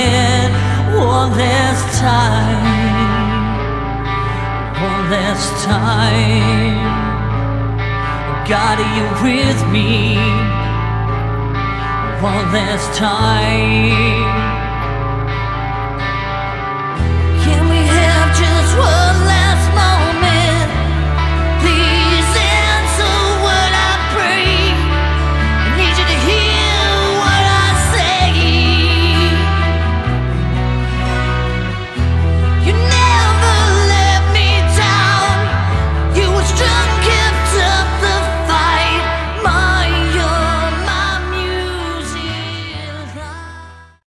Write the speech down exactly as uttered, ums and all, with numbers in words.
again. One last time, one last time. Got you with me. One last time.